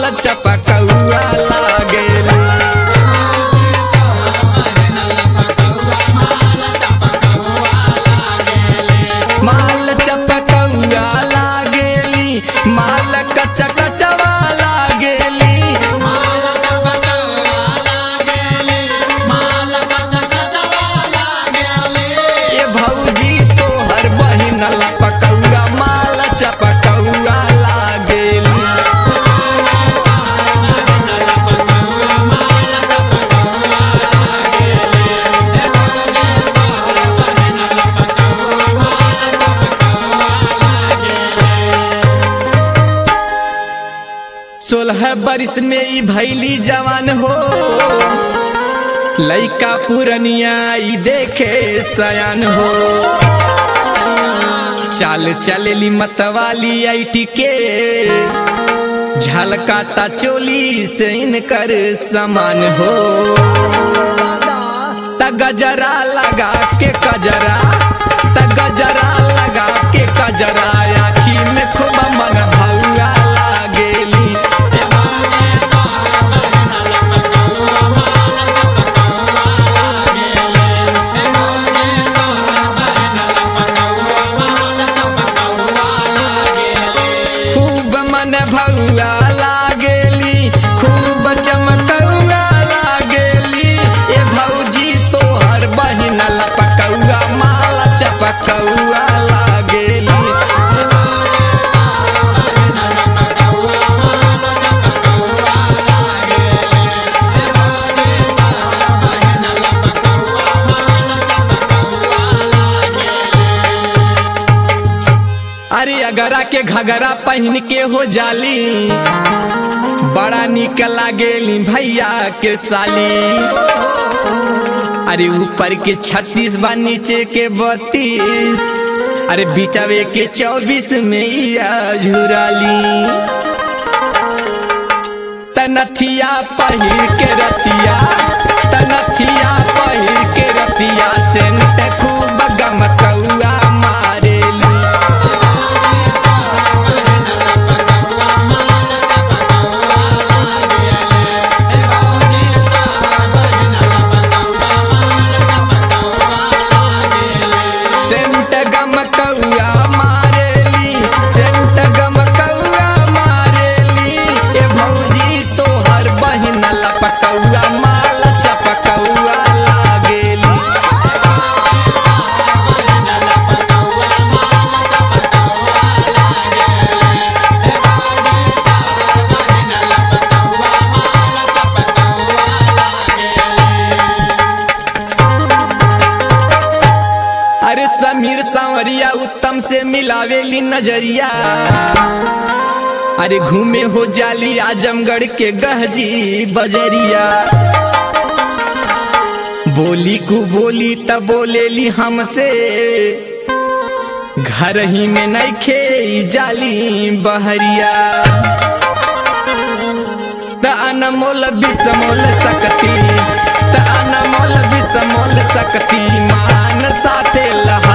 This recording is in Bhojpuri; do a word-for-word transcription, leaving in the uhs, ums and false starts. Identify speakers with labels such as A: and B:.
A: चपकौआ लागेली। माल चपकौआ लागेली, माल कच कचवा लागेली। ये भौजी तोहर बहिन लपकौआ माल चपकौआ लागेली। सोलह बरिस में ई भैली जवान हो, लइका पुरनिया ई देखे सयान हो। चाल चलेली मतवाली ऐठी के, झलकाता चोली से इनकर समान हो। त गजरा लगा के कजरा, त गजरा लगा के कजरा, आखी में खूब मन भौआ लागेली। खूब मन भौआ लागेली, खूब चमकौआ लागेली। ए भौजी तोहर बहिन लपकौआ माल चपकौआ लागेली। अरे अगरा के घगरा पहन के हो जाली, बड़ा निक लागेली भैया के साली। अरे ऊपर के छत्तीस बा नीचे के बत्तीस, अरे बिचवे के चौबीस में या झुराली। तनथिया पहिर के रतिया, तनथिया पहिर के रतिया, सेंट खूब गमकौआ मारेली। सेंट गमकौआ मारेली, सेंट गमकौआ मारेली। ए भौजी तोहर बहिन लपकौआ माल चपकौआ लागेली। अरे समीर सांवरिया उत्तम से मिलावेली नजरिया, अरे घूमे हो जाली आजमगढ़ के गहजी बजरिया। बोली को बोली तब बोलेली हमसे, घर ही में नइखे जाली बहरिया। त अनमोल बिसमोल सकती, त अनमोल बिसमोल सकती, मान साथे लहा